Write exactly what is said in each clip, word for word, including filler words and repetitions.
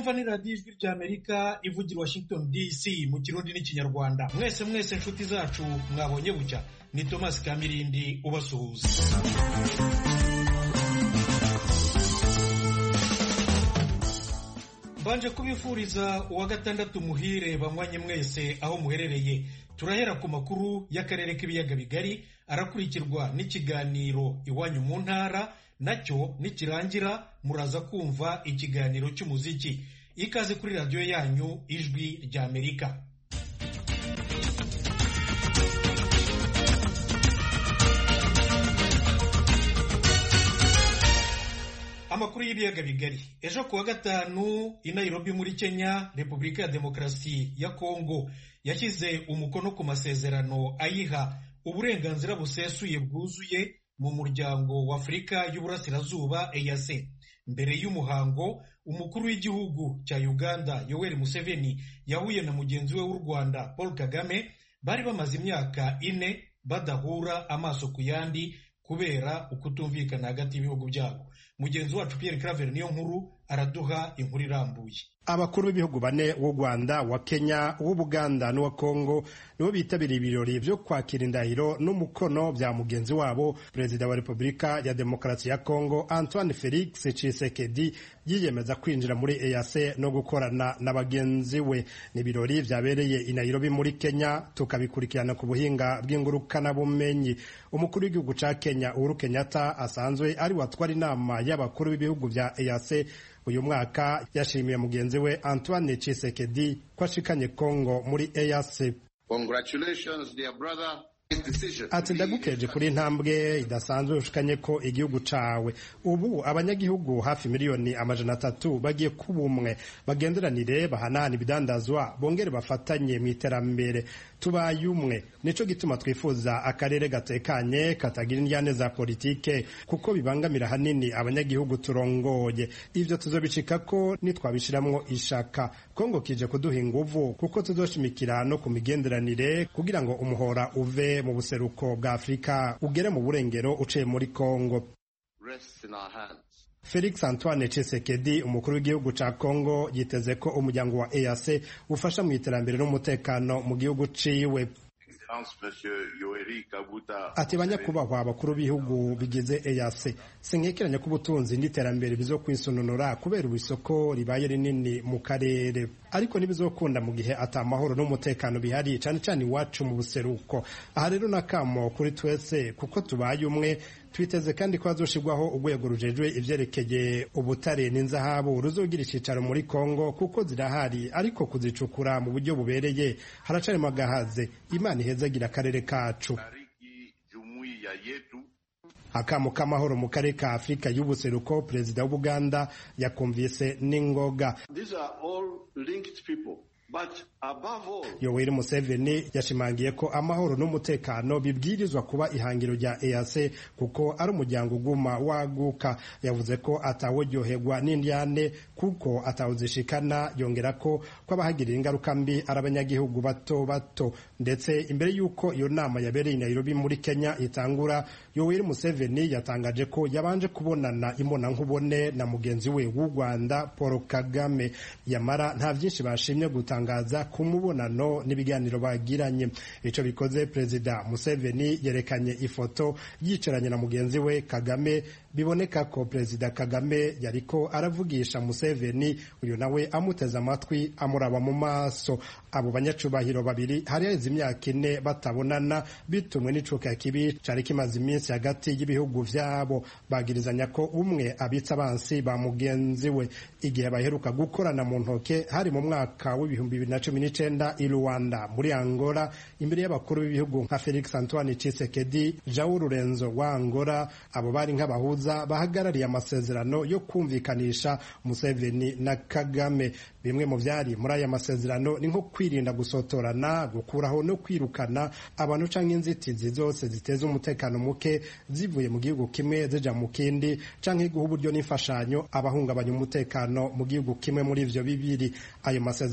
mwumva ni radiyo ijwi ry'Amerika ivugira Washington D C mu kirundi n'ikinyarwanda. Mwese mwese nshuti zacu mwabonye bucya, ni Thomas Kamirindi ubasuhuza. Banje kubifuriza uwa gatandatu muhire bamwanye mwese aho muherereye. Turahera ku makuru y'akarere k'ibiyaga bigari, arakurikirwa n'ikiganiro iwanyu mu ntara, nacyo nikirangira muraza kumva ikiganiro cy'umuziki. Ikaze kuri radio yanyu ijwi ry'Amerika. Amakuru y'ibiyaga bigari. Ejo kuwa gatanu i Nairobi muri Kenya, Repubulika ya Demokarasi ya Kongo yashyize umukono ku masezerano ayiha uburenganzira busesuye bwuzuye mu muryango wa Afurika y'Uburasirazuba E A C. Mbere y'umuhango, umukuru w'igihugu cya Uganda Yoweri Museveni yahuye na mugenzi we w'u Rwanda Paul Kagame. Bari bamaze imyaka ine badahura amaso ku yandi kubera ukutumvikana hagati y'ibihugu byabo. Mugenzi wacu Pierre Claver niyo nkuru araduha inkuru irambuye. Abakuru b'ibihugu bane w'u Rwanda, wa Kenya, w'u Buganda n'uwa Kongo nibo bitabiriye ibirori byo kwakira indahiro n'umukono bya mugenzi wabo Perezida wa Repubulika ya Demokarasi ya Kongo Antoine Felix Tshisekedi yiyemeza kwinjira muri E A C no gukorana na bagenzi we. Ni ibirori byabereye i Nairobi muri Kenya, tukabikurikirana ku buhinga bw'ingurukana bumenyi. Umukuru w'igihugu ca Kenya Uhuru Kenyatta asanzwe ari watwara inama y'abakuru b'ibihugu bya E A C uyu mwaka yashimiye mugenzi we Antoine Tshisekedi ko ashikanye Kongo muri E A C. Congratulations dear brother. Ati ndagukeje kuri intambwe idasanzwe ushikanye ko igihugu cawe. Ubu abanyagihugu hafi miliyoni amajana atatu bagiye kubumwe, bagenderanire, bahanahana ibidandazwa, bongere bafatanye mu iterambere. Tubaye umwe, nico gituma twifuza akarere gatekanye katagira indyane za politike kuko bibangamira hanini abanyagihugu turongoye. Ivyo tuzobicika ko nitwabishiramwo ishaka. Kongo kije kuduha inguvu kuko tuzoshimikira no ku migenderanire kugira ngo umuhora uve mu buseruko bwa Afrika ugere mu burengero uciye muri Kongo. Felix Antoine Tshisekedi umukuru w'igihugu ca Kongo yiteze ko umuryango wa E A C ufasha mu iterambere n'umutekano mu gihugu ciwe. Ati banyakubahwa abakuru b'ibihugu bigize E A C, sinkekeranya ko ubutunzi n'iterambere bizokwisununura kubera ubisoko ribaye rinini mu karere, ariko nibizokunda mu gihe atamahoro n'umutekano bihari cyane cyane iwacu mu buseruko. Aha rero nakamo kuri twese kuko tubaye umwe. Twiteze kandi ko hazoshirwaho urwego rujejwe ivyerekeye ubutare n'inzahabu ruzogira icicaro muri Kongo kuko zirahari, ariko kuzicukura mu buryo bubereye haracari magahaze. Imana ihezagira akarere kacu. Akamo k'amahoro mu karere ka Afrika y'ubuseruko Perezida w'u Buganda yakumvise n'ingoga. These are all linked people. But above all, Yoweri Museveni yashimangiye ko amahoro n'umutekano bibwirizwa kuba ihangiro rya E A C kuko ari umuryango uguma waguka. Yavuze ko atawuryoherwa n'indyane kuko atawuzishikana, yongera ko kwabahagirira ingaruka mbi arabanyagihugu bato bato. Ndetse imbere yuko iyo nama yabereye i Nairobi muri Kenya itangura, Yoweri Museveni yatangaje ko yabanje kubonana imbona nkubone na mugenzi we w'u Rwanda Paul Kagame. Yamara nta byinshi bashimye gutangaza ku mubonano n'ibiganiro bagiranye. Ico bikoze Perezida Museveni yerekanye ifoto yicaranye na mugenzi we Kagame. Biboneka ko Perezida Kagame yariko aravugisha Museveni, uyu nawe amuteza amatwi amuraba mu maso. Abo banyacubahiro babiri hari heze imyaka ine batabonana bitumwe n'icuka kibi cari kimaze iminsi hagati y'ibihugu vyabo. Bagirizanya ko umwe abitsa abansi ba mugenzi we. Igihe baheruka gukorana mu ntoke hari mu mwaka w'ibihumbi bibiri na cumi n'icenda i Rwanda muri Angola, imbere y'abakuru b'ibihugu nka Felix Antoine Tshisekedi, João Lourenço wa Angola. Abo bari nk'abahuza bahagarariye amasezerano yo kumvikanisha Museveni na Kagame. Bimwe mu vyari muri aya masezerano ni nko kwirinda gusotorana, gukuraho no kwirukana abantu canke inzitizi zose ziteza umutekano muke zivuye mu gihugu kimwe zija mu kindi, canke guha uburyo n'imfashanyo abahungabanya umutekano mu gihugu kimwe muri ivyo bibiri. Ayo masezerano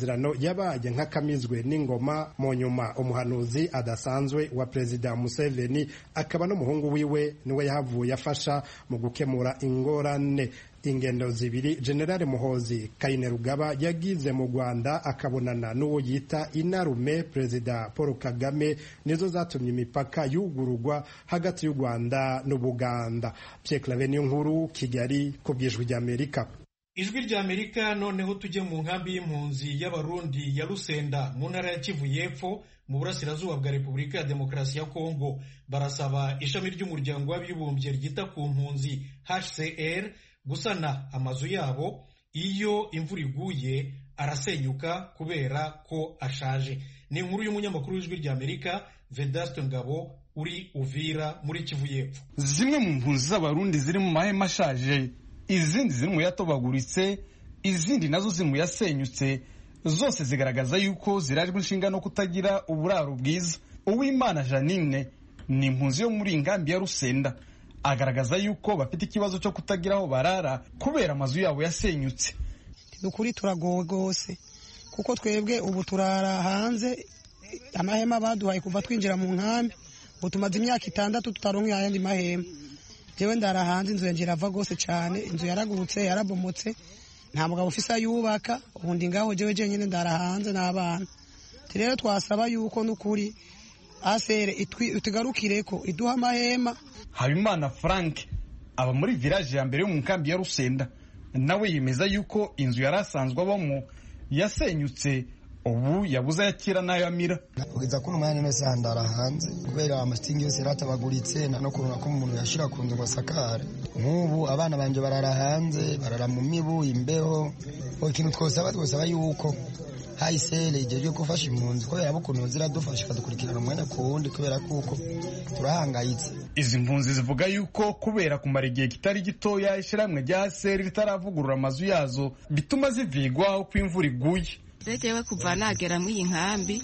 yabaye nk'akamizwe n'ingoma. mu nyuma umuhanuzi adasanzwe wa perezida Museveni akaba n'umuhungu wiwe niwe yahavuye afasha mu gukemura ingorane. ingendo zibiri General Muhozi Kainerugaba yagize mu Rwanda akabonana n'uwo yita inarume perezida Paul Kagame nizo zatumye imipaka yugururwa hagati y'u Rwanda n'Ubuganda. Pierre Claver Nkuru, Kigali, ku bw'Ijwi ry'Amerika. Ijwi ry'Amerika. Noneho tujye mu nkambi y'impunzi y'Abarundi ya Rusenda mu ntara ya Kivu y'Epfo mu burasirazuba bwa Repubulika ya Demokarasi ya Kongo. Barasaba ishami ry'umuryango w'abibumbye ryita ku mpunzi H C R gusana amazu yabo. Iyo imvura iguye arasenyuka kubera ko ashaje. Ni inkuru y'umunyamakuru w'Ijwi ry'Amerika Vedaste Ngabo uri Uvira muri Kivu y'Epfo. Zimwe mu mpunzi z'Abarundi ziri mu mahema ashaje, izindi ziri mu yatobaguritse, izindi nazo ziri mu yasenyutse, zose zigaragaza yuko zirajwe inshinga no kutagira uburaro bwiza. Uwimana Janine ni impunzi yo muri ingambi ya Rusenda, agaragaza yuko bafite ikibazo cyo kutagira aho barara kubera amazu yabo yasenyutse. Dukuri turagowe gose kuko twebwe ubu turara hanze, amahema baduhaye kuva twinjira mu nkambi, ubu tumaze imyaka itandatu tutaronka ayandi mahema. Jewe ndara hanze, inzu yanjye irava gose cyane, inzu yaragurutse yarabomotse, nta mugabo ufise ayubaka, ubundi ngaho jewe jenyine ndara hanze n'abana. Rero twasaba yuko n'ukuri asere itugarukireko iduha amahema. Habimana Frank aba muri village ya mbere yo mu nkambi ya Rusenda, nawe yemeza yuko inzu yarasanzwe abamo yasenyutse, ubu yabuze yakira nayo amira. Kugeza kuno mwanya no sandara hanze kubera amastingi yose yaratabaguritse no kuruna ko umuntu yashira ku nzu basakare. Nk'ubu abana banje barara hanze, barara mu mibu, imbeho. Ikintu twosaba twosaba yuko hayisele igihe gufasha impunzi kubera bukuno ziradufasha kadukurikirana umwanya ku wundi kubera kuko turahangayitse. Izi mpunzi zivuga yuko kubera kumara igihe kitari gitoya ishiramwe rya seri ritaravugurura amazu yazo bituma zivigwa uko imvura iguye. Rejewe kuva nagera mu inkambi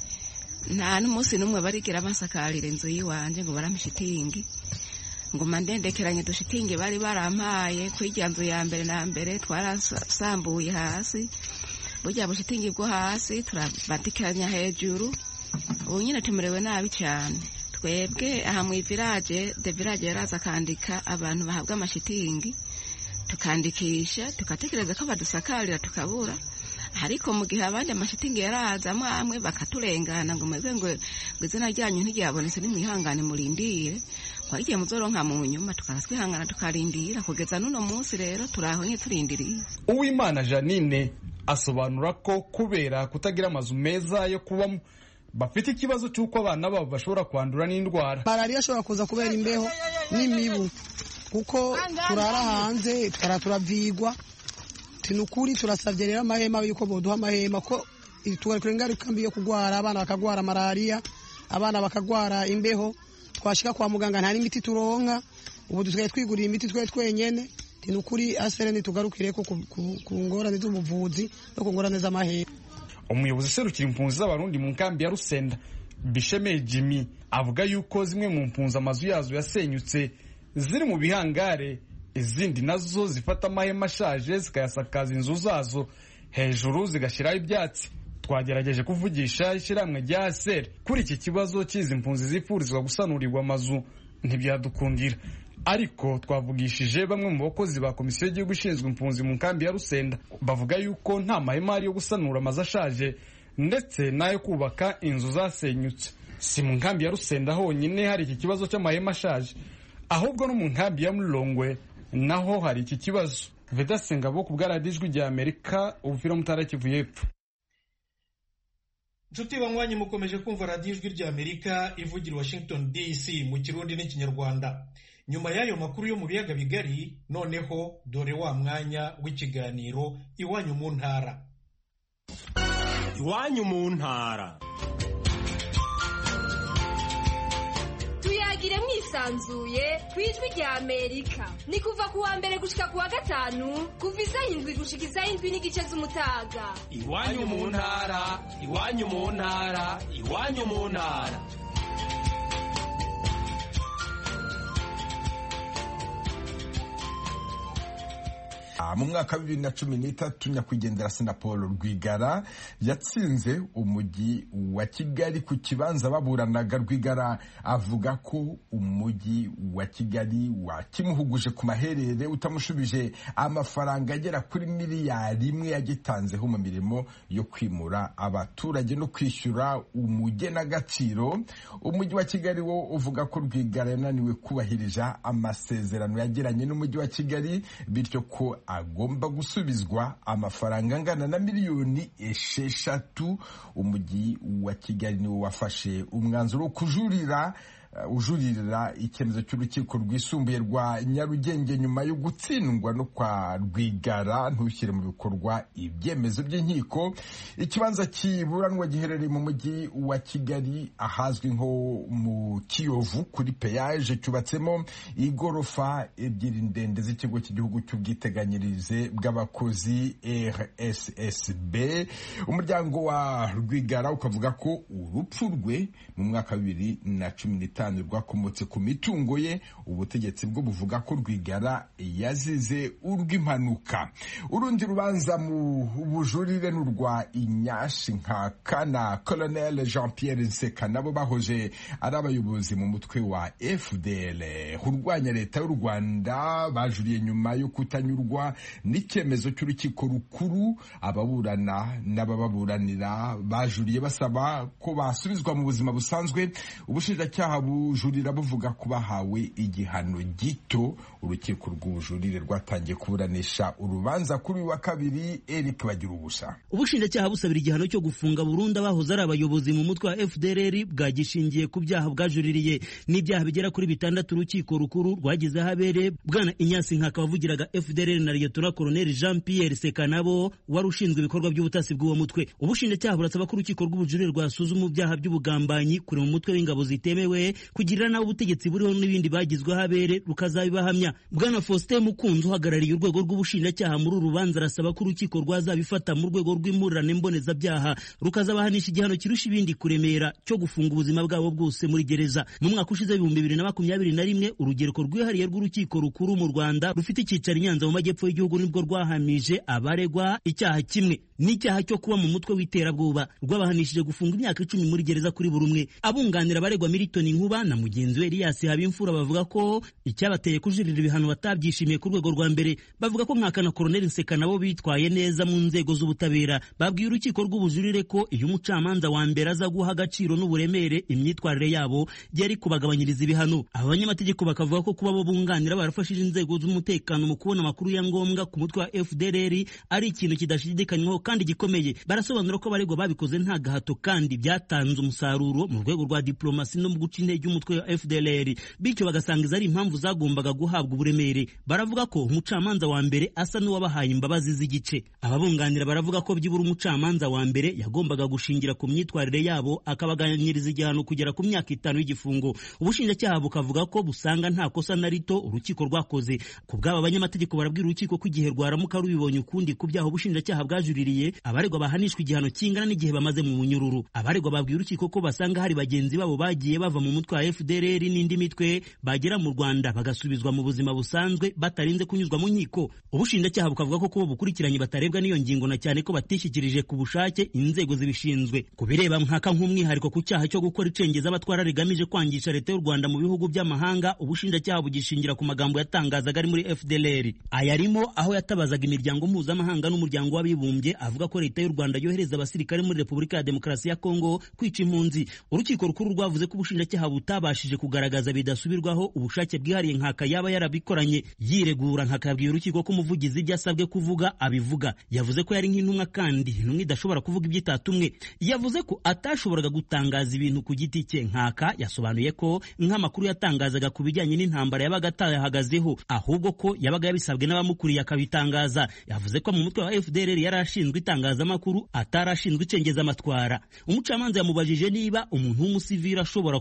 nta n'umunsi n'umwe barigera basakarira inzu yiwanje ngo baramushitingi ngo mandendekeranye dushitingi bari barampaye kwirya nzu ya mbere na mbere twarasambuye hasi, burya bushitingi bwo hasi turabatikanya hejuru. Ubu nyine tumerewe nabi cyane twebwe aha mu village. De village yaraza akandika abantu bahabwa amashitingi, tukandikisha tukatekereza ko badusakarira tukabura, ariko mu gihe abandi amashitingi yaraza amwe bakaturengana ngo mwebwe ngo izina ryanyu ntiryabonetse nimwihangane murindire kwa igihe muzoronka mu nyuma, tukaswihangana tukarindira kugeza nuno munsi. Rero turaho nye turindiriye. Uwimana Janine asobanura ko kubera kutagira amazu meza yo kubamo bafite ikibazo cy'uko abana babo bashobora kwandura n'indwara. Malaria ashobora kuza kubera imbeho n'imibu, kuko turara hanze turavigwa. Tinukuri turasavye rero amahema yuko boduha amahema ko tugakurira ingaruka mbi yo kugwara, abana bakagwara malaria, abana bakagwara imbeho, twashika kwa muganga nta n'imiti turonka. Ubu dusigaye twigurira imiti twe twenyene. Tinukuri asere nitugarukireko ku ngorane z'ubuvuzi no ku ngorane z'amahema. Umuyobozi serukira impunzi z'Abarundi mu nkambi ya Rusenda Bishemeye Jimmy avuga yuko zimwe mu mpunzi amazu yazo yasenyutse ziri mu bihangare, izindi nazo zifata amahema ashaje zikayasakaza inzu zazo hejuru zigashiraho ibyatsi. Twagerageje kuvugisha ishiramwe rya A S R kuri iki kibazo cy'izi mpunzi zifurizwa gusanurirwa amazu ntibyadukundira, ariko twavugishije bamwe mu bakozi ba komisiyo y'igihugu ishinzwe impunzi mu nkambi ya Rusenda, bavuga yuko nta mahema ari yo gusanura amazu ashaje ndetse n'ayo kubaka inzu zasenyutse. Si mu nkambi ya Rusenda honyine hari iki kibazo cy'amahema ashaje, ahubwo no mu nkambi ya Mulongwe naho hari iki kibazo. Vedaste Ngabo ku bwa Radio Ijwi ry'Amerika, Uvira mu ntara ya Kivu y'Epfo. Nshuti banywanyi mukomeje kumva Radio Ijwi ry'Amerika ivugira Washington D C mu Kirundi n'Ikinyarwanda. Nyuma y'ayo makuru yo mu biyaga bigari, noneho dore wa mwanya w'ikiganiro Iwanyu mu ntara. Iwanyu mu ntara. Tuyagire mwisanzuye kwijwi rya Amerika. Ni kuva kuwa mbere gushika kuwa gatanu, kuva isaha indwi gushika isaha indwi n'igice z'umutaga. Iwanyu mu ntara, iwanyu mu ntara, iwanyu mu ntara. rwanda. Mu mwaka wa bibiri na cumi n'itatu nyakwigendera Paul Rwigara yatsinze umujyi wa Kigali ku kibanza baburanaga. Rwigara avuga ko umujyi wa Kigali wakimuhuguje ku maherere utamushubije amafaranga agera kuri miliyari imwe yagitanzeho mu mirimo yo kwimura abaturage no kwishyura umugenagaciro. Umujyi wa Kigali wo uvuga ko Rwigara yananiwe kubahiriza amasezerano yagiranye n'umujyi wa Kigali, bityo ko agomba gusubizwa amafaranga angana na miliyoni esheshatu. Umujyi wa Kigali niwo wafashe umwanzuro wo kujurira ujuririra icyemezo cy'urukiko rwisumbuye rwa Nyarugenge nyuma yo gutsindwa no kwa Rwigara ntushyire mu bikorwa ibyemezo by'inkiko. Ikibanza kiburanwa giherereye mu mujyi wa Kigali ahazwi nko mu Kiyovu kuri peyaje, cyubatsemo igorofa ebyiri ndende z'ikigo cy'igihugu cy'ubwiteganyirize bw'abakozi R S S B. Umuryango wa Rwigara ukavuga ko urupfu rwe mu mwaka wa bibiri na cumi n'itanu rwakomotse ku mitungo ye. Ubutegetsi bwo buvuga ko Rwigara yazize urw'impanuka. Urundi rubanza mu bujurire n'urwa Inyashi nka kana Colonel Jean Pierre Nseka nabo bahoje ari abayobozi mu mutwe wa F D L urwanya leta y'u Rwanda, bajuriye nyuma yo kutanyurwa n'icyemezo cy'urukiko rukuru. Ababurana n'abababuranira bajuriye basaba ko basubizwa mu buzima busanzwe. Ubushinjacyaha bujurira buvuga ko bahawe igihano gito. Urukiko rw'ubujurire rwatangiye kuburanisha urubanza kuri wa kabiri. Eric bagira ubusa. Ubushinjacyaha busabira igihano cyo gufunga burundu abahoze ari abayobozi mu mutwe wa F D L R bwagishingiye ku byaha bwajuririye n'ibyaha bigera kuri bitandatu. Urukiko rukuru rwagize habere bwana Inyasi nkaka wavugiraga F D L R na Lieutenant Colonel Jean Pierre Sekanabo wari ushinzwe ibikorwa by'ubutasi bw'uwo mutwe. Ubushinjacyaha burasaba ko urukiko rw'ubujurire rwasuzuma ibyaha by'ubugambanyi kuri mu mutwe w'ingabo zitemewe, kugirira nawe ubutegetsi buriho n'ibindi bagizweho habere rukazabibahamya. Bwana Faustin Mukunzi uhagarariye urwego rw'ubushinjacyaha muri uru rubanza arasaba ko urukiko rwazabifata mu rwego rw'imurane mbonezabyaha rukazabahanisha igihano kirusha ibindi kuremera cyo gufunga ubuzima bwabo bwose muri gereza. Mu mwaka ushize ibihumbi bibiri na makumyabiri na rimwe urugereko rwihariye rw'urukiko rukuru mu Rwanda rufite icyicaro i Nyanza mu majyepfo y'igihugu nibwo rwahamije abaregwa icyaha kimwe n'icyaha cyo kuba mu mutwe w'iterabwoba, rwabahanishije gufunga imyaka icumi muri gereza kuri buri umwe. Abunganira abaregwa Milton Nkuba na mugenzi we Elias Habimfura bavuga ko icyabateye kujurira ibihano batabyishimiye ku rwego rwa mbere. Bavuga ko nkakana Colonel Nseka nabo bitwaye neza mu nzego z'ubutabera. Babwiye urukiko rw'ubujurire ko iyo umucamanza wa mbere aza guha agaciro n'uburemere imyitwarire yabo yari kubagabanyiriza ibihano. Aba banyamategeko bakavuga ko kuba bo bunganira barafashije inzego z'umutekano mu kubona amakuru ya ngombwa ku mutwe wa F D L R ari ikintu kidashidikanywaho kandi gikomeye. Barasobanura ko abaregwa babikoze nta gahato kandi byatanze umusaruro mu rwego rwa diplomasi no mu guca intege umutwe wa F D L R, bityo bagasangiza ari impamvu zagombaga guhabwa uburemere. Baravuga ko umucamanza wa mbere asa n'uwabahaye imbabazi z'igice. Ababunganira baravuga ko byibura umucamanza wa mbere yagombaga gushingira ku myitwarire yabo akabaganyiriza igihano kugera ku myaka itanu y'igifungo. Ubushinjacyaha bukavuga ko busanga nta kosa na rito urukiko rwakoze. Ku bw'aba banyamategeko barabwira urukiko ko igihe rwaramuka rubibonye ukundi ku byaha ubushinjacyaha bwajuririye, abaregwa bahanishwa igihano kingana n'igihe bamaze mu munyururu. Abaregwa babwiye urukiko ko basanga hari bagenzi babo bagiye bava mu mutwe wa F D L R n'indi mitwe bagera mu Rwanda bagasubizwa mu buzima busanzwe batarinze kunyuzwa mu nkiko. Ubushinjacyaha bukavuga ko kubo bukurikiranye batarebwa n'iyo ngingo na cyane ko batishyikirije ku bushake inzego zibishinzwe. Kubireba nkaka nk'umwihariko ku cyaha cyo gukora icengeza abatwara rigamije kwangisha leta y'u Rwanda mu bihugu by'amahanga, ubushinjacyaha bugishingira ku magambo yatangazaga ari muri F D L R. Ayarimo aho yatabazaga imiryango mpuzamahanga n'umuryango w'abibumbye avuga ko leta y'u Rwanda yohereza abasirikare muri Repubulika ya Demokarasi ya Kongo kwica impunzi. Urukiko rukuru rwavuze ko ubushinjacyaha butabashije kugaragaza bidasubirwaho ubushake bwihariye nkaka yaba yarabikoranye. Yiregura nkaka yabwiye urukiko ko umuvugizi ibyo asabwe kuvuga abivuga. Yavuze ko yari nk'intumwa kandi intumwa idashobora kuvuga ibyo itatumwe. Yavuze ko atashoboraga gutangaza ibintu ku giti cye. Nkaka yasobanuye ko nk'amakuru yatangazaga ku bijyanye n'intambara yabaga atayahagazeho, ahubwo ko yabaga yabisabwe n'abamukuriye akabitangaza. Yavuze ko mu mutwe wa F D L R yari ashinzwe itangazamakuru atarashinzwe icengeza amatwara. Umucamanza yamubajije niba umuntu w'umusivili ashobora kuvugira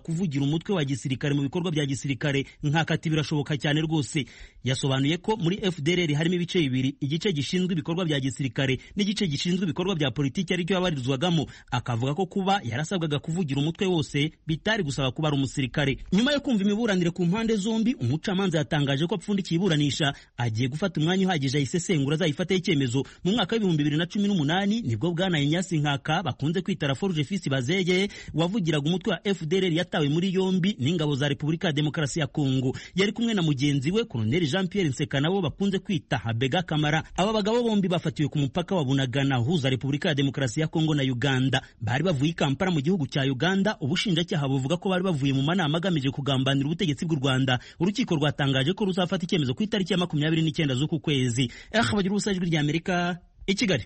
umutwe wa gisirikare mu bikorwa bya gisirikare nk'akati birashoboka cyane rwose. Yasobanuye ko muri F D L R harimo ibice bibiri, igice gishinzwe ibikorwa bya gisirikare n'igice gishinzwe ibikorwa bya politiki aricyo yabarizwagamo. Akavuga ko kuba yarasabwaga kuvugira umutwe wose bitari gusaba kuba ari umusirikare. Nyuma yo kumva imiburanire ku mpande zombi, umucamanza yatangaje ko apfundikiye iburanisha agiye gufata umwanya uhagije ayisesengura azayifataho icyemezo. Mu mwaka w'ibihumbi bibiri na cumi n'umunani nibwo bwana Inyasi Nkaka bakunze kwita Laforge Fils Bazeye wavugiraga umutwe wa F D L R yatawe muri yombi n'ingabo za Repubulika ya Demokarasi ya Kongo. Yari kumwe na mugenzi we Colonel Jean Pierre Nseka nabo bakunze kwita Habega Kamara. Aba bagabo bombi bafatiwe ku mupaka wa Bunagana uhuza Repubulika ya Demokarasi ya Kongo na Uganda. Bari bavuye i Kampala mu gihugu cya Uganda. Ubushinjacyaha buvuga ko bari bavuye mu manama agamije kugambanira ubutegetsi bw'u Rwanda. Urukiko rwatangaje ko ruzafata icyemezo ku itariki ya makumyabiri n'icyenda z'uku kwezi. Eh bagira ubusajwi rya Amerika i Kigali.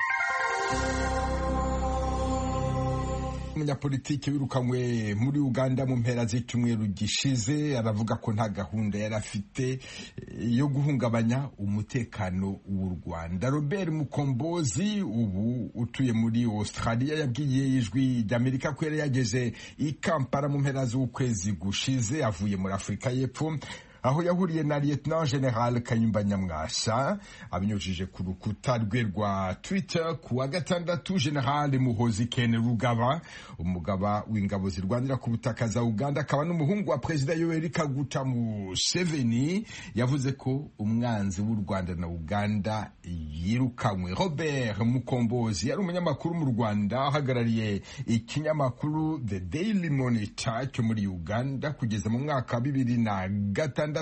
Umunyapolitiki wirukanywe muri Uganda mu mpera z'icyumweru gishize aravuga ko nta gahunda yari afite yo guhungabanya umutekano w'u Rwanda. Robert Mukombozi ubu utuye muri Australia yabwiye ijwi ry'Amerika ko yari yageze i Kampala mu mpera z'ukwezi gushize avuye muri Afurika y'Epfo, aho yahuriye na Lieutenant General Kayumba Nyamwasa. Abinyujije ku rukuta rwe rwa Twitter ku wa gatandatu, General Muhozi Kainerugaba, umugaba w'ingabo zirwanira ku butaka za Uganda akaba n'umuhungu wa Perezida Yoweri Kaguta Museveni, yavuze ko umwanzi w'u Rwanda na Uganda yirukanywe. Robert Mukombozi yari umunyamakuru mu Rwanda ahagarariye ikinyamakuru The Daily Monitor cyo muri Uganda kugeza mu mwaka wa bibiri na gatandatu.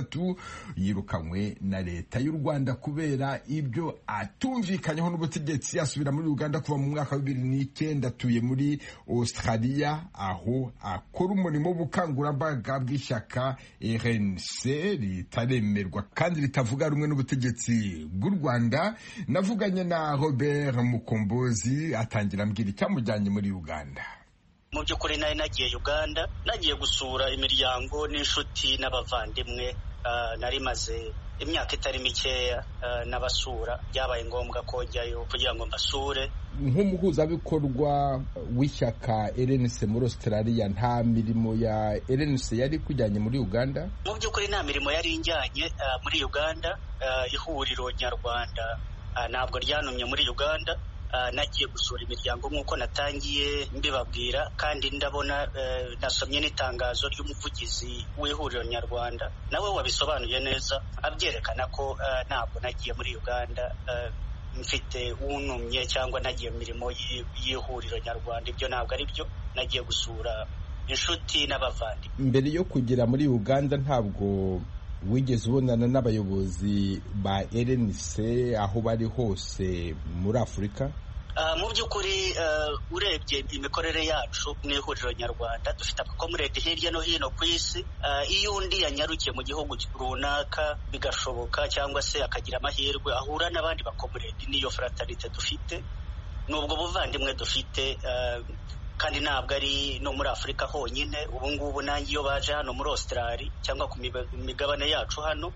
Yirukanywe na leta y'u Rwanda kubera ibyo atumvikanyeho n'ubutegetsi. Asubira muri Uganda kuva mu mwaka wa bibiri n'icyenda, atuye muri Australia aho akora umurimo w'ubukangurambaga bw'ishyaka R N C ritaremerwa kandi ritavuga rumwe n'ubutegetsi bw'u Rwanda. Navuganye na Robert Mukombozi atangira ambwira icyamujyanye muri Uganda. Mu by'ukuri nari nagiye Uganda, nagiye gusura imiryango n'inshuti n'abavandimwe. Uh, nari maze imyaka itari mikeya uh, n'abasura, byabaye ngombwa ko njyayo kugira ngo mbasure. Nk'umuhuzabikorwa w'ishyaka R N C muri Australia, nta mirimo ya R N C yari kujyanye muri Uganda? Mu by'ukuri nta mirimo yari injyanye uh, muri Uganda. Uh, ihuriro nyarwanda uh, ntabwo ryanumye muri Uganda. Uh, nagiye gusura imiryango nk'uko natangiye mbibabwira, kandi ndabona uh, nasomye n'itangazo ry'umuvugizi w'ihuriro nyarwanda nawe wabisobanuye neza, abyerekana ko uh, ntabwo nagiye muri Uganda uh, mfite unumye cyangwa nagiye mu mirimo y'ihuriro nyarwanda. Ibyo ntabwo ari byo, nagiye gusura inshuti n'abavandi. Mbere yo kugera muri Uganda ntabwo wigeze ubonana n'abayobozi ba R N C aho bari hose muri Afurika? Uh, mu by'ukuri uh, urebye imikorere yacu n'ihuriro nyarwanda, dufite abakomuredi hirya no hino ku isi. Uh, iyo undi yanyarukiye mu gihugu runaka bigashoboka cyangwa se akagira amahirwe ahura n'abandi bakomuredi, niyo fraternite dufite, n'ubwo buvandimwe dufite. Uh, kandi ntabwo ari no muri Afurika honyine. Ubu ngubu nanjye iyo baje hano muri Australia cyangwa ku migabane yacu hano,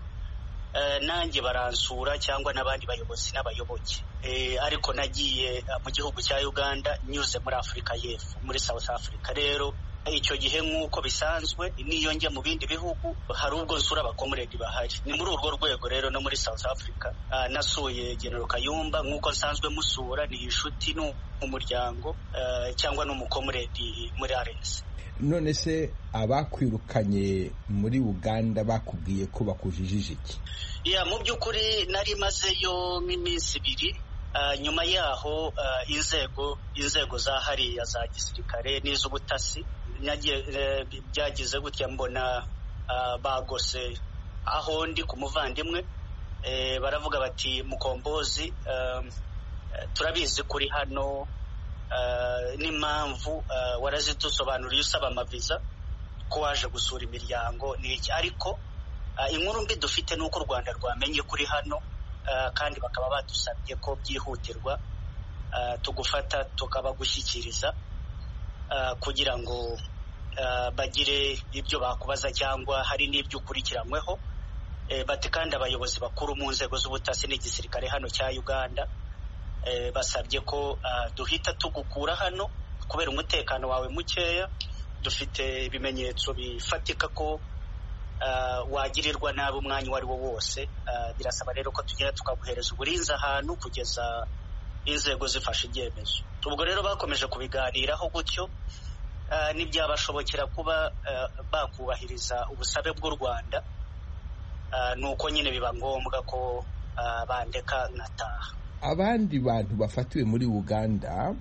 Uh, nanjye baransura cyangwa n'abandi bayobozi n'abayoboke. Eh, ariko nagiye uh, mu gihugu cya Uganda nyuze muri Afurika y'Epfo, muri South Africa. Rero icyo gihe nk'uko bisanzwe niyo njya mu bindi bihugu hari ubwo nsura abakomuredi bahari. Ni muri urwo rwego rero no muri South Africa uh, nasuye General Kayumba nk'uko nsanzwe musura, ni inshuti n'umuryango uh, cyangwa n'umukomuredi muri R N C. None se abakwirukanye muri Uganda bakubwiye ko bakujijije iki? Ya, mu by'ukuri nari mazeyo nk'iminsi ibiri. Uh, nyuma yaho uh, inzego inzego za hariya za gisirikare n'iz'ubutasi uh, byagize gutya mbona uh, bagose aho ndi ku muvandimwe. Uh, baravuga bati Mukombozi, uh, turabizi kuri hano, Uh, n'impamvu uh, warazidusobanuriye usaba amaviza ko waje gusura imiryango n'iki, ariko uh, inkuru mbi dufite nuko u Rwanda rwamenye kuri hano uh, kandi bakaba badusabye ko byihutirwa uh, tugufata tukaba gushyikiriza uh, kugira ngo uh, bagire ibyo bakubaza cyangwa hari n'ibyo ukurikiranyweho. uh, bati kandi abayobozi bakuru mu nzego z'ubutasi n'igisirikare hano cya Uganda Eh, basabye ko uh, duhita tugukura hano kubera umutekano wawe mukeya, dufite ibimenyetso bifatika ko wagirirwa nabi umwanya uwo ari wo wose. Birasaba rero ko tugera tukaguhereza uburinzi ahantu kugeza inzego zifashe ibyemezo. Ubwo rero bakomeje kubiganiraho gutyo, ntibyabashobokera kuba bakubahiriza ubusabe bw'u Rwanda, nuko nyine biba ngombwa ko bandeka nkataha. Abandi bantu bafatiwe muri Uganda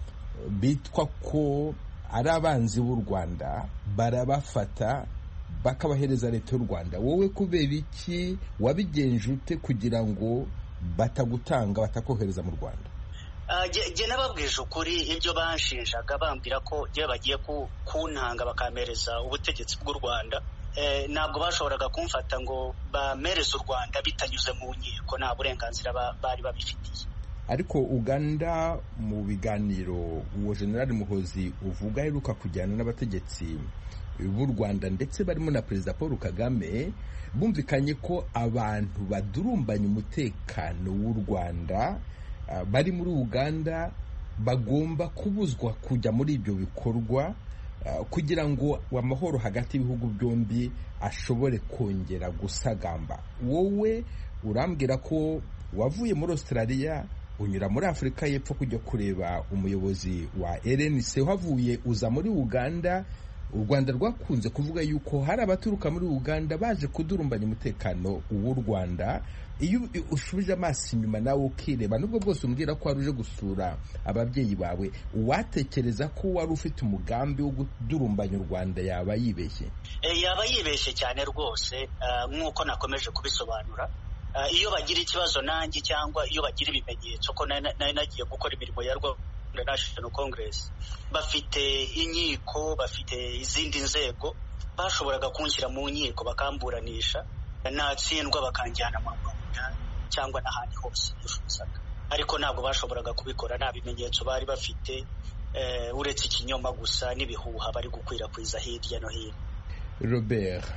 bitwa ko ari abanzi b'u Rwanda barabafata bakabahereza leta y'u Rwanda. Wowe kubera iki wabigenje ute kugira ngo batagutanga batakohereza mu Rwanda? Jye nababwije ukuri ibyo banshinjaga, bambwira ko jye bagiye kuntanga bakamereza ubutegetsi bw'u Rwanda. Ntabwo bashoboraga kumfata ngo bamereze u Rwanda bitanyuze mu nkiko, nta burenganzira bari babifitiye. Ariko Uganda mu biganiro uwo General Muhozi uvuga aheruka kujyana n'abategetsi b'u Rwanda ndetse barimo na Perezida Paul Kagame, bumvikanye ko abantu badurumbanya umutekano w'u Rwanda bari muri Uganda bagomba kubuzwa kujya muri ibyo bikorwa kugira ngo amahoro hagati y'ibihugu byombi ashobore kongera gusagamba. Wowe urambwira ko wavuye muri Australia unyura muri Afurika y'Epfo kujya kureba umuyobozi wa R N C, wavuye uza muri Uganda. U Rwanda rwakunze kuvuga yuko hari abaturuka muri Uganda baje kudurumbanya umutekano w'u Rwanda. Iyo ushubije amaso inyuma nawe ukireba, nubwo bwose umbwira ko wari uje gusura ababyeyi bawe, watekereza ko wari ufite umugambi wo kudurumbanya u Rwanda yaba yibeshye? Yaba yibeshye cyane rwose, nk'uko nakomeje kubisobanura. Iyo bagira ikibazo nanjye cyangwa iyo bagira ibimenyetso ko nari nagiye gukora imirimo ya Rwanda National Congress, bafite inkiko, bafite izindi nzego, bashoboraga kunshyira mu nkiko bakamburanisha, natsindwa bakanjyana mu Rwanda cyangwa n'ahandi hose nifuzaga. Ariko ntabwo bashoboraga kubikora, nta bimenyetso bari bafite, uretse ikinyoma gusa n'ibihuha bari gukwirakwiza hirya no hino. Robert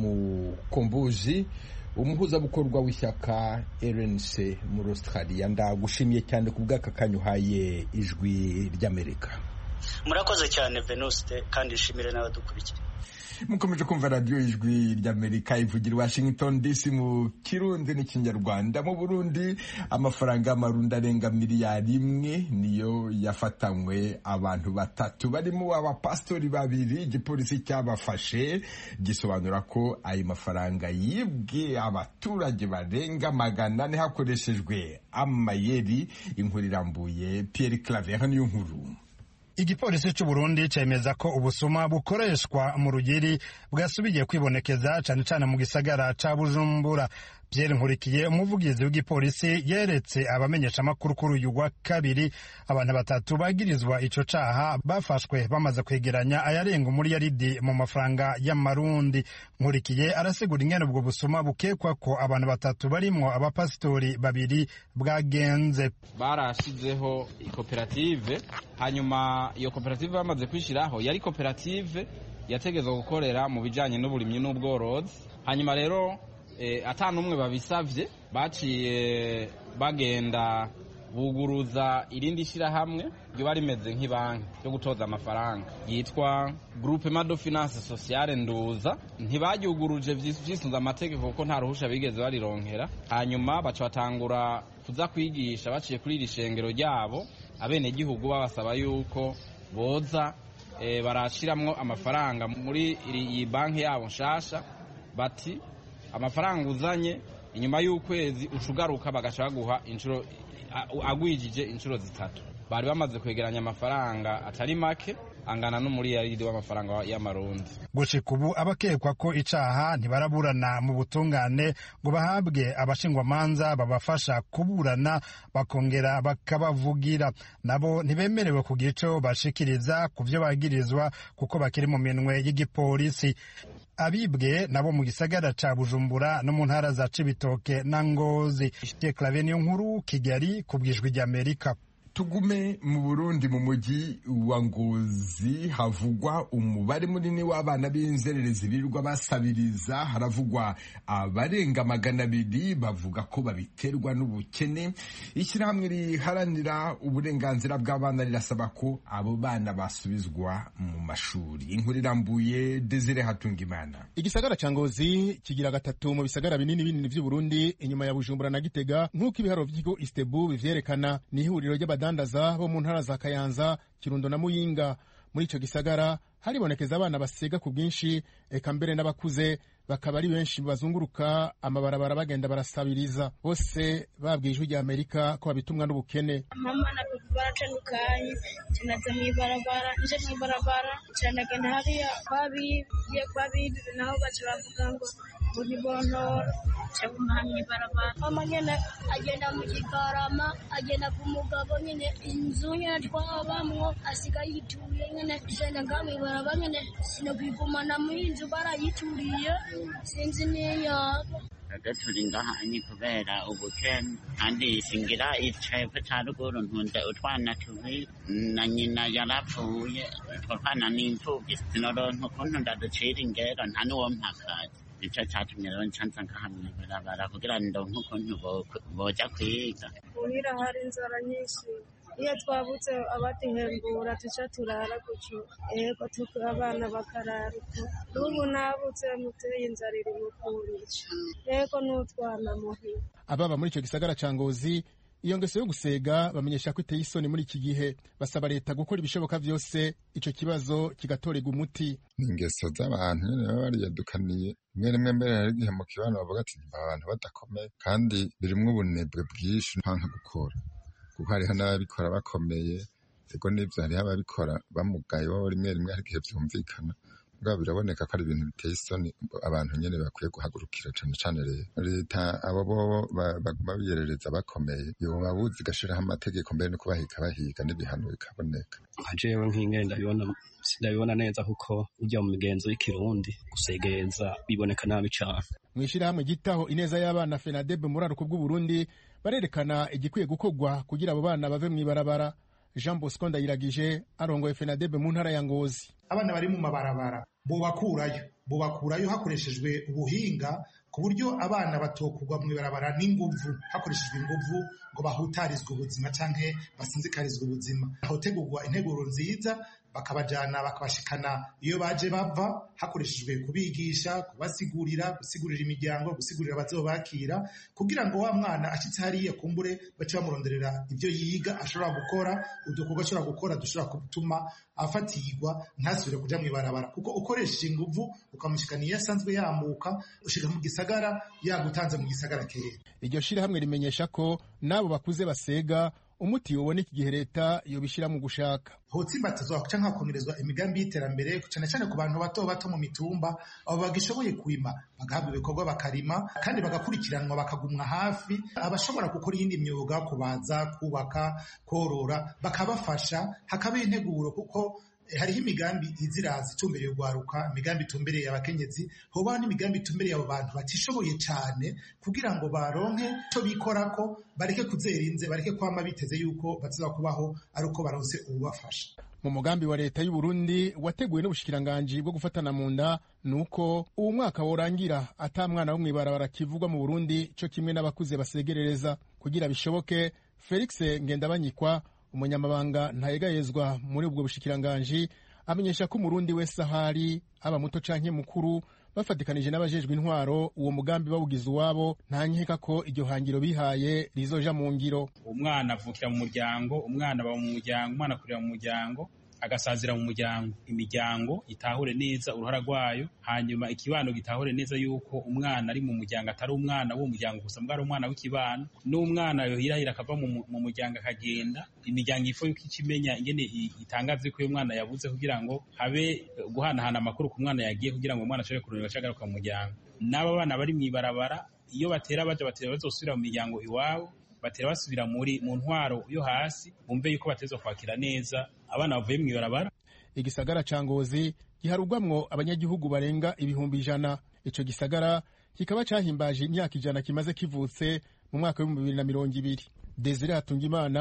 Mukombozi, umuhuzabikorwa w'ishyaka R N C muri Australia, ndagushimiye cyane ku bw'aka kanya uhaye Ijwi ry'Amerika. Murakoze cyane Venuste, kandi nshimire n'abadukurikira. Mukomeje kumva radio Ijwi ry'Amerika ivugira Washington D C mu Kirundi n'Ikinyarwanda. Mu Burundi amafaranga y'amarundi arenga miliyari imwe niyo yafatanywe abantu batatu barimo abapastori babiri. Igipolisi cyabafashe gisobanura ko ayo mafaranga yibwe abaturage barenga magana ane hakoreshejwe amayeri. Inkuru irambuye Pierre Claver niyo nkuru. Igipolisi cy'u Burundi cemeza ko ubusuma bukoreshwa mu rugeri bwasubiye kwibonekeza cyane cyane mu gisagara ca Bujumbura. Pierre Nkurikiye, umuvugizi w'igipolisi, yeretse abamenyesha makuru kuri uyu wa kabiri abantu batatu bagirizwa ico caha bafashwe bamaze kwegeranya ayarenga muri yaridi mu mafaranga y'amarundi. Nkurikiye arasigura ingene ubwo busuma bukekwa ko abantu batatu barimwo abapasitori babiri bwagenze. Barashizeho ikoperative, hanyuma iyo koperative bamaze kwishiraho yari koperative yategezwe gukorera mu bijanye n'uburimyi n'ubworozi. Hanyuma rero E, atanu umwe babisavye baciye bagenda buguruza irindi shirahamwe ryo bari meze nk'ibanki yo gutoza amafaranga yitwa Groupement de Finance Sociale Nduza. Ntibajyuguruje vyisunza amategeko kuko nta ruhusha bigeze barironkera. Hanyuma baca batangura kuza kwigisha baciye kuri iri shengero ryabo abene gihugu babasaba yuko boza e, barashiramwo amafaranga muri iyi banki yabo nshasha, bati amafaranga uzanye inyuma y'ukwezi ucugaruka bagaca baguha inshuro agwijije inshuro zitatu. Bari bamaze kwegeranya amafaranga atari make angana n'umuriyaridi w'amafaranga y'amarundi. Gushika ubu abakekwa ko icaha ntibaraburana mu butungane ngo bahabwe abashingwamanza babafasha kuburana bakongera bakabavugira. Nabo ntibemerewe kugira ico bashikiriza ku vyo bagirizwa kuko bakiri mu minwe y'igipolisi. Abibwe nabo mu gisagara ca Bujumbura no mu ntara za Cibitoke na Ngozi. Clave niyo nkuru, Kigali, kubwijwi ry'Amerika. tugume mu Burundi mu mujyi wa Ngozi havugwa umubare munini w'abana b'inzererezi birirwa basabiriza. Haravugwa abarenga magana abiri bavuga ko babiterwa n'ubukene. Ishyirahamwe riharanira uburenganzira bw'abana rirasaba ko abo bana basubizwa mu mashuri. Inkuru irambuye Desire Hatungimana. Igisagara ca Ngozi kigira gatatu mu bisagara binini binini vy'u Burundi inyuma ya Bujumbura na Gitega nk'uko ibiharo vy'ikigo Istebu bivyerekana. Ni ihuriro ry'abadandaza bo mu ntara za Kayanza, Kirundo na Muyinga. Muri ico gisagara haribonekeza abana basega ku bwinshi, eka mbere n'abakuze bakaba ari benshi bazunguruka amabarabara bagenda barasabiriza. Bose babwiye ijwi rya Amerika ko babitumwa n'ubukene. Mama na papa baratandukanye, tunaza mw'ibarabara, nje mw'ibarabara, canagenda hariya kwabiye kwabibi naho baca bavuga ngo buri bonto cyangwa mw'ibarabara. Mama nyene agenda mu Kigarama, agenda ku mugabo nyene inzu nyene twabamwo asigaye yituye nyene genda ngamwe ibarabara nyene sinokwigumana mu inzu barayituriye sinzi niyo turi ngaha ni kubera ubukene kandi singira icepfo ca ruguru ntunze utwana tubiri na nyina yarapfuye utwo twana ni imfuvyi sinoronka ukuntu ndaducira ingero nta n'uwo mpakazi. Nico catumye rero ncanza ngaha mw'ibarabara kugira ndonke ukuntu boja kwiga. Muhira hari inzara nyinshi, iyo twabutse abaduhembura tuca turara gutyo, ego tuko abana bakarara uko. N'ubu nabutse muteye inzara iri mu kunyica, ego n'utwana muhira. Ababa muri ico gisagara ca Ngozi iyo ngeso yo gusega bamenyesha ko iteye isoni muri iki gihe. Basaba leta gukora ibishoboka vyose ico kibazo kigatorega umuti. Ingeso z'abantu nyene baba bariyadukaniye rimwe rimwe mbere hari igihe mu kibano bavuga ati abantu badakomeye kandi birimwo ubunebwe bwinshi ntanka gukora kuko hariho n'ababikora bakomeye ego n'ivyo hariho ababikora bamugaye bo rimwe rimwe hari igihe vyumvikana bwa biraboneka ko ari ibintu biteye isoni abantu nyene bakwiye guhagurukira cane cane rero leta abo bo baguma biyerereza bakomeye yoba buzi gashiraho amategeko mbere no kubahiga bahiga n'ibihano bikaboneka. Jewe nk'ingene ndabibona sindabibona neza kuko ujya mu migenzo y'ikirundi gusegereza biboneka nabi cane. Mwishirahamwe gitaho ineza y'abana FENADEB muraruko bw'u Burundi barerekana igikwiye gukorwa kugira abo bana bave mw'ibarabara. Jean Bosco Ndayiragije arongoye FENADEB mu ntara ya Ngozi. Abana bari mu mabarabara bobakurayo bobakurayo hakoreshejwe ubuhinga ku buryo abana batokugwa mw'ibarabara n'inguvu hakoreshejwe inguvu ngo bahutarizwe ubuzima canke basinzikarizwe ubuzima. Hotegurwa integuro nziza bakabajana bakabashikana iyo baje bava hakoreshejwe kubigisha, kubasigurira, gusigurira imiryango, gusigurira abazobakira kugira ngo wa mwana ashitse hariya kumbure bace bamuronderera ivyo yiga ashobora gukora, udukorwa ashobora gukora dushobora gutuma afatirwa ntasubire kuja mw'ibarabara kuko ukoresheje inguvu ukamushikana iyo asanzwe yamuka ushika mu gisagara yagutanze mu gisagara kera. Iryo shirahamwe rimenyesha ko nabo bakuze basega umuti woboneka igihe leta yobishira mu gushaka. Hotsimbatizwa canke hakomerezwa imigambi y'iterambere cane cane ku bantu bato bato mu mitumba abo bagishoboye kwima bagahabwa ibikorwa bakarima kandi bagakurikiranwa bakagumwa hafi. Abashobora gukora iyindi myuga kubaza, kubaka, korora bakabafasha hakaba integuro kuko hariho imigambi izirazi itumbereye ugwaruka, imigambi itumbereye abakenyezi, hoba n'imigambi itumbereye abo bantu batishoboye cane kugira ngo baronke co bikorako bareke kuzerinze bareke kwama biteze yuko baziza kubaho ari uko baronse ububafasha. Mu mugambi wa leta y'u Burundi wateguwe n'ubushikiranganji bwo gufatana mu nda nuko uwo mwaka worangira ata mwana wo mw'ibarabara kivugwa mu Burundi co kimwe n'abakuze basegerereza. Kugira bishoboke, Felix Ngendabanyikwa umunyamabanga ntayegayezwa muri ubwo bushikiranganji amenyesha ko umurundi wese ahari aba muto canke mukuru bafatikanije n'abajejwe intwaro uwo mugambi bawugize uwabo nta nkeka ko iryo hangiro bihaye rizoja mu ngiro. Umwana avukira mu muryango, umwana aba mu muryango, umwana akurira mu muryango agasazira mu muryango, imiryango itahure neza uruhara rwayo, hanyuma ikibano gitahure neza yuko umwana ari mu muryango atari umwana wo muryango gusa mbwa ari umwana w'ikibano, n'umwana yohirahira akava mu muryango akagenda. Imiryango ifo yuko ikimenya ingene itangaze ko uyu mwana yabuze kugira ngo habe guhanahana amakuru ku mwana yagiye kugira ngo umwana ashobore kurondera acagaruka mu muryango. N'aba bana bari mw'ibarabara iyo batera baje batera bazosubira mu miryango iwabo, batera basubira muri mu ntwaro yo hasi bumve yuko batezwa kwakira neza abana bavuye mw'ibarabara. Igisagara ca Ngozi giharugwamwo abanyagihugu barenga ibihumbi ijana. Ico gisagara kikaba cahimbaje imyaka ijana kimaze kivutse mu mwaka w'ibihumbi bibiri na mirongo ibiri. Desire Hatungimana,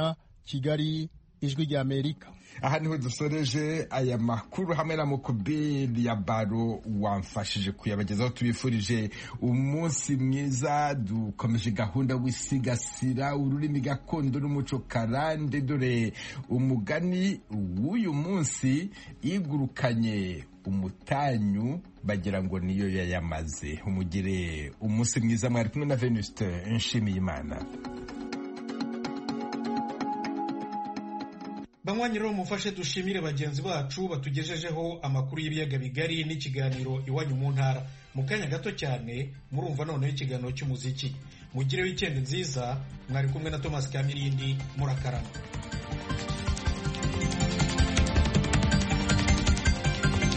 Kigali, Ijwi rya Amerika. Aha niho dusoreje aya makuru hamwe na Mukubiri ya Baro wamfashije kuyabagezaho. Tubifurije umunsi mwiza, dukomeje gahunda wisigasira ururimi gakondo n'umuco karande. Dore umugani w'uyu munsi: igurukanye umutanyu bagira ngo niyo yayamaze. Umugire umunsi mwiza. Mwari kumwe na Venuste Nshimiyimana. banywanyi rero mufashe dushimire bagenzi bacu batugejejeho amakuru y'ibiyaga bigari n'ikiganiro iwanyu mu ntara. Mu kanya gato cyane murumva noneho ikiganiro cy'umuziki. Mugire weekend nziza. Mwari kumwe na Thomas Kamirindi. Murakarama.